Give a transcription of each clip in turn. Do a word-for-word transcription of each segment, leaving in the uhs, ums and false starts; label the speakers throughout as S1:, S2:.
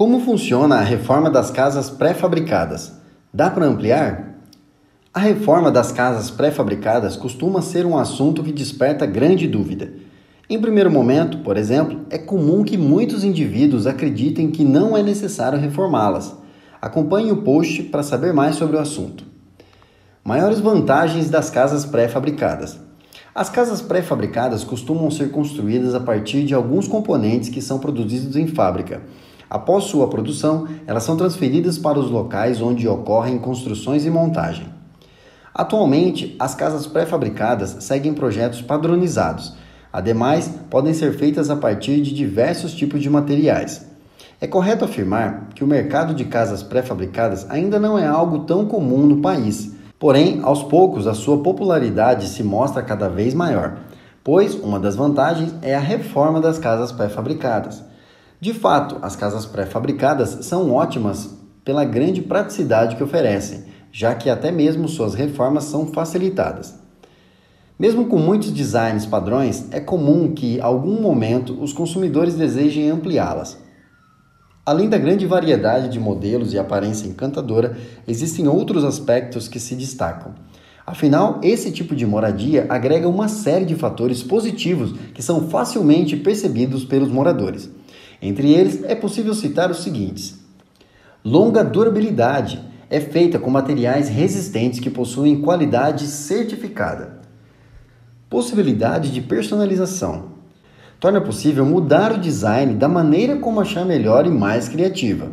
S1: Como funciona a reforma das casas pré-fabricadas? Dá para ampliar? A reforma das casas pré-fabricadas costuma ser um assunto que desperta grande dúvida. Em primeiro momento, por exemplo, é comum que muitos indivíduos acreditem que não é necessário reformá-las. Acompanhe o post para saber mais sobre o assunto. Maiores vantagens das casas pré-fabricadas. As casas pré-fabricadas costumam ser construídas a partir de alguns componentes que são produzidos em fábrica. Após sua produção, elas são transferidas para os locais onde ocorrem construções e montagem. Atualmente, as casas pré-fabricadas seguem projetos padronizados. Ademais, podem ser feitas a partir de diversos tipos de materiais. É correto afirmar que o mercado de casas pré-fabricadas ainda não é algo tão comum no país. Porém, aos poucos, a sua popularidade se mostra cada vez maior, pois uma das vantagens é a reforma das casas pré-fabricadas. De fato, as casas pré-fabricadas são ótimas pela grande praticidade que oferecem, já que até mesmo suas reformas são facilitadas. Mesmo com muitos designs padrões, é comum que, em algum momento, os consumidores desejem ampliá-las. Além da grande variedade de modelos e aparência encantadora, existem outros aspectos que se destacam. Afinal, esse tipo de moradia agrega uma série de fatores positivos que são facilmente percebidos pelos moradores. Entre eles, é possível citar os seguintes: longa durabilidade. É feita com materiais resistentes que possuem qualidade certificada. Possibilidade de personalização. Torna possível mudar o design da maneira como achar melhor e mais criativa.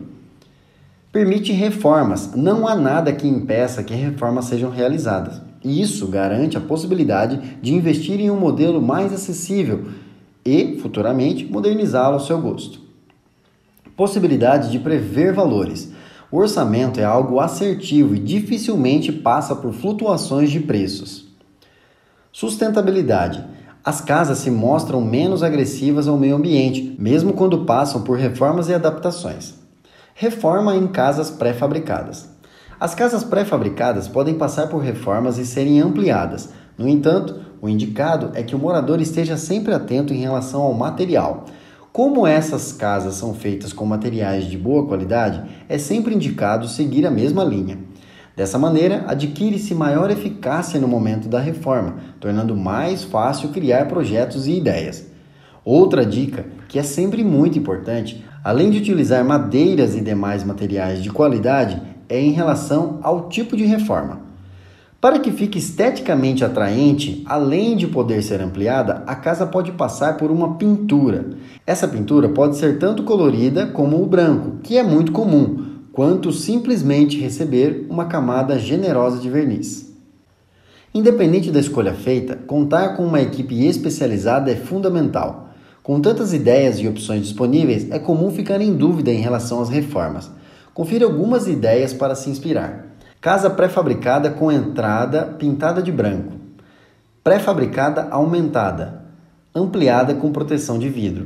S1: Permite reformas. Não há nada que impeça que reformas sejam realizadas. E isso garante a possibilidade de investir em um modelo mais acessível e, futuramente, modernizá-lo ao seu gosto. Possibilidade de prever valores. O orçamento é algo assertivo e dificilmente passa por flutuações de preços. Sustentabilidade. As casas se mostram menos agressivas ao meio ambiente, mesmo quando passam por reformas e adaptações. Reforma em casas pré-fabricadas. As casas pré-fabricadas podem passar por reformas e serem ampliadas. No entanto, o indicado é que o morador esteja sempre atento em relação ao material. Como essas casas são feitas com materiais de boa qualidade, é sempre indicado seguir a mesma linha. Dessa maneira, adquire-se maior eficácia no momento da reforma, tornando mais fácil criar projetos e ideias. Outra dica, que é sempre muito importante, além de utilizar madeiras e demais materiais de qualidade, é em relação ao tipo de reforma. Para que fique esteticamente atraente, além de poder ser ampliada, a casa pode passar por uma pintura. Essa pintura pode ser tanto colorida como o branco, que é muito comum, quanto simplesmente receber uma camada generosa de verniz. Independente da escolha feita, contar com uma equipe especializada é fundamental. Com tantas ideias e opções disponíveis, é comum ficar em dúvida em relação às reformas. Confira algumas ideias para se inspirar. Casa pré-fabricada com entrada pintada de branco. Pré-fabricada aumentada. Ampliada com proteção de vidro.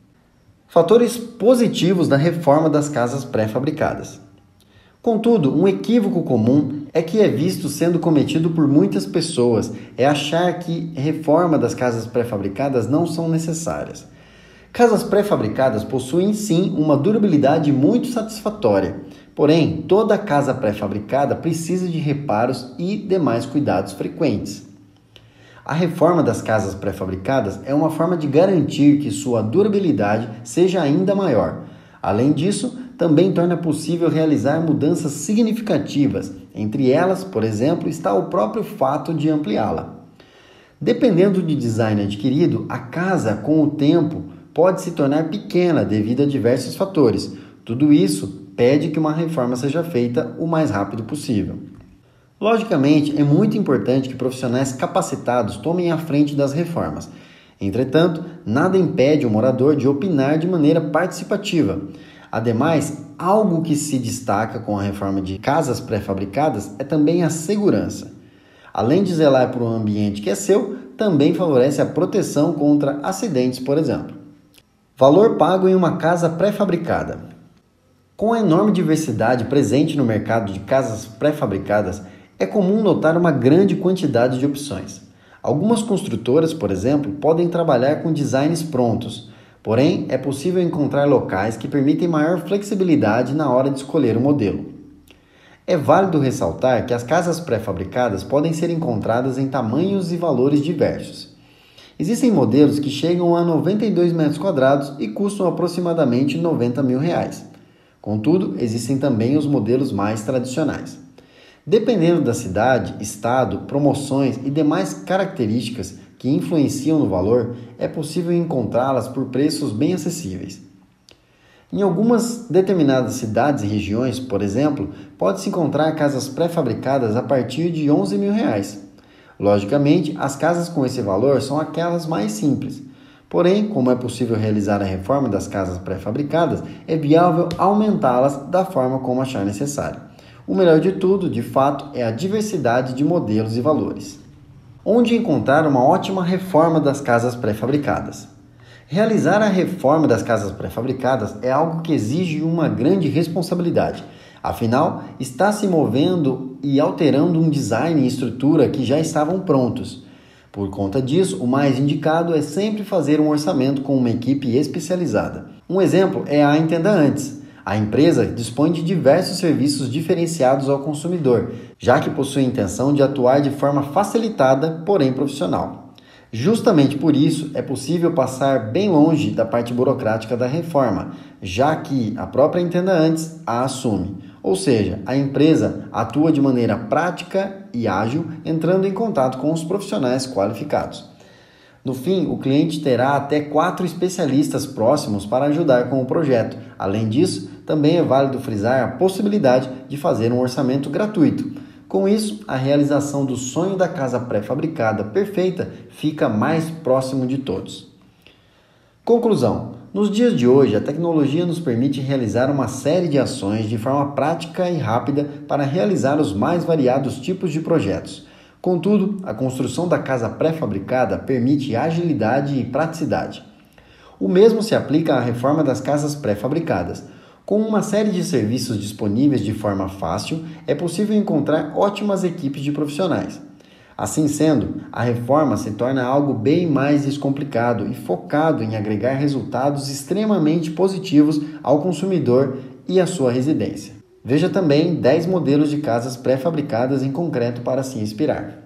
S1: Fatores positivos da reforma das casas pré-fabricadas. Contudo, um equívoco comum é que é visto sendo cometido por muitas pessoas, é achar que reforma das casas pré-fabricadas não são necessárias. Casas pré-fabricadas possuem sim uma durabilidade muito satisfatória, porém toda casa pré-fabricada precisa de reparos e demais cuidados frequentes. A reforma das casas pré-fabricadas é uma forma de garantir que sua durabilidade seja ainda maior. Além disso, também torna possível realizar mudanças significativas. Entre elas, por exemplo, está o próprio fato de ampliá-la. Dependendo do design adquirido, a casa, com o tempo, pode se tornar pequena devido a diversos fatores. Tudo isso pede que uma reforma seja feita o mais rápido possível. Logicamente, é muito importante que profissionais capacitados tomem a frente das reformas. Entretanto, nada impede o morador de opinar de maneira participativa. Ademais, algo que se destaca com a reforma de casas pré-fabricadas é também a segurança. Além de zelar por um ambiente que é seu, também favorece a proteção contra acidentes, por exemplo. Valor pago em uma casa pré-fabricada. Com a enorme diversidade presente no mercado de casas pré-fabricadas, é comum notar uma grande quantidade de opções. Algumas construtoras, por exemplo, podem trabalhar com designs prontos. Porém, é possível encontrar locais que permitem maior flexibilidade na hora de escolher o modelo. É válido ressaltar que as casas pré-fabricadas podem ser encontradas em tamanhos e valores diversos. Existem modelos que chegam a noventa e dois metros quadrados e custam aproximadamente noventa mil reais. Contudo, existem também os modelos mais tradicionais. Dependendo da cidade, estado, promoções e demais características que influenciam no valor, é possível encontrá-las por preços bem acessíveis. Em algumas determinadas cidades e regiões, por exemplo, pode-se encontrar casas pré-fabricadas a partir de onze mil reais. Logicamente, as casas com esse valor são aquelas mais simples. Porém, como é possível realizar a reforma das casas pré-fabricadas, é viável aumentá-las da forma como achar necessário. O melhor de tudo, de fato, é a diversidade de modelos e valores. Onde encontrar uma ótima reforma das casas pré-fabricadas? Realizar a reforma das casas pré-fabricadas é algo que exige uma grande responsabilidade. Afinal, está se movendo e alterando um design e estrutura que já estavam prontos. Por conta disso, o mais indicado é sempre fazer um orçamento com uma equipe especializada. Um exemplo é a Entenda Antes. A empresa dispõe de diversos serviços diferenciados ao consumidor, já que possui a intenção de atuar de forma facilitada, porém profissional. Justamente por isso, é possível passar bem longe da parte burocrática da reforma, já que a própria Entenda Antes a assume. Ou seja, a empresa atua de maneira prática e ágil, entrando em contato com os profissionais qualificados. No fim, o cliente terá até quatro especialistas próximos para ajudar com o projeto. Além disso, também é válido frisar a possibilidade de fazer um orçamento gratuito. Com isso, a realização do sonho da casa pré-fabricada perfeita fica mais próximo de todos. Conclusão: nos dias de hoje, a tecnologia nos permite realizar uma série de ações de forma prática e rápida para realizar os mais variados tipos de projetos. Contudo, a construção da casa pré-fabricada permite agilidade e praticidade. O mesmo se aplica à reforma das casas pré-fabricadas. Com uma série de serviços disponíveis de forma fácil, é possível encontrar ótimas equipes de profissionais. Assim sendo, a reforma se torna algo bem mais descomplicado e focado em agregar resultados extremamente positivos ao consumidor e à sua residência. Veja também dez modelos de casas pré-fabricadas em concreto para se inspirar.